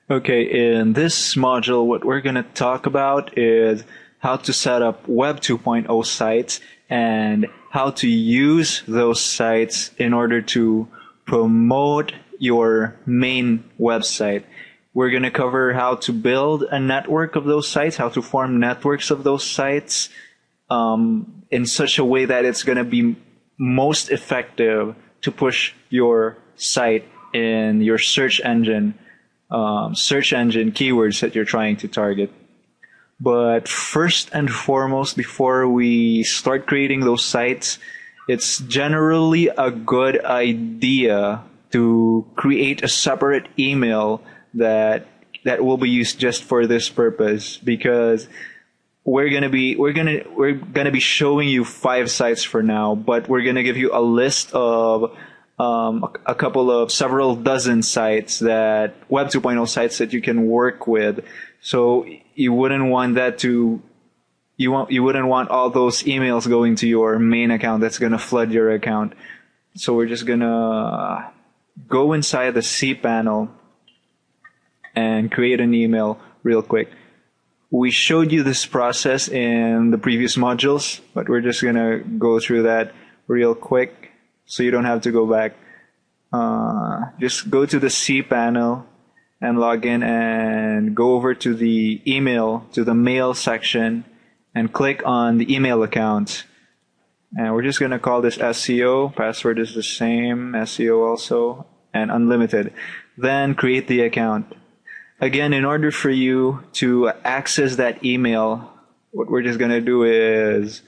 Okay, in this module, what we're going to talk about is how to set up Web 2.0 sites and how to use those sites in order to promote your main website. We're going to cover how to build a network of those sites, how to form networks of those sites in such a way that it's going to be most effective to push your site in your search engine keywords that you're trying to target. But first and foremost, before we start creating those sites, it's generally a good idea to create a separate email that will be used just for this purpose, because we're gonna be showing you 5 sites for now, but we're gonna give you a list of several dozen sites, that Web 2.0 sites that you can work with. So you wouldn't want you wouldn't want all those emails going to your main account. That's gonna flood your account. So we're just gonna go inside the cPanel and create an email real quick. We showed you this process in the previous modules, but we're just gonna go through that real quick, so you don't have to go back. Just go to the cPanel and log in and go over to the mail section and click on the email account. And we're just going to call this SEO. Password is the same, SEO also, and unlimited. Then create the account. Again, in order for you to access that email, what we're just going to do is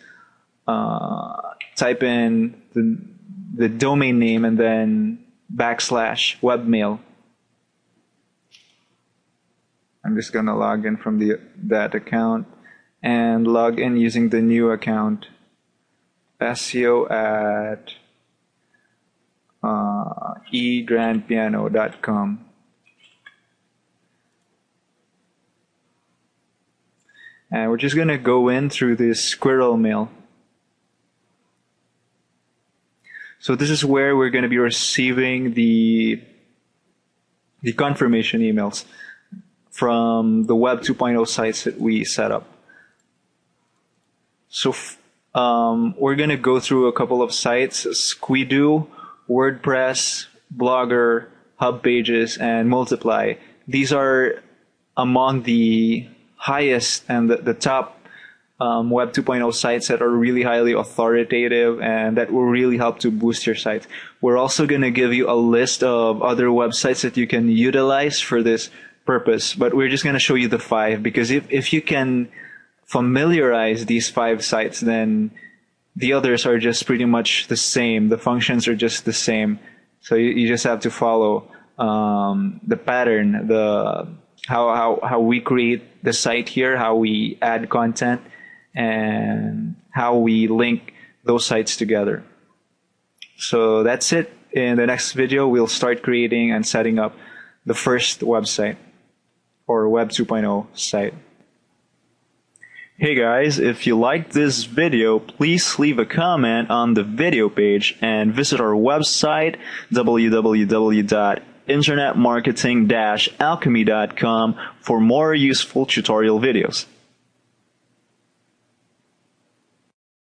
type in the domain name and then /webmail. I'm just going to log in from that account and log in using the new account, SEO at egrandpiano.com. And we're just going to go in through this squirrel mail. So this is where we're going to be receiving the confirmation emails from the Web 2.0 sites that we set up. So we're going to go through a couple of sites: Squidoo, WordPress, Blogger, Hub Pages, and Multiply. These are among the highest and the top Web 2.0 sites that are really highly authoritative and that will really help to boost your site. We're also going to give you a list of other websites that you can utilize for this purpose, but we're just going to show you the 5, because if you can familiarize these 5 sites, then the others are just pretty much the same. The functions are just the same. So you just have to follow the pattern, how we create the site here, how we add content, and how we link those sites together. So that's it. In the next video, we'll start creating and setting up the first website or Web 2.0 site. Hey guys, if you liked this video, please leave a comment on the video page and visit our website, www.internetmarketing-alchemy.com, for more useful tutorial videos.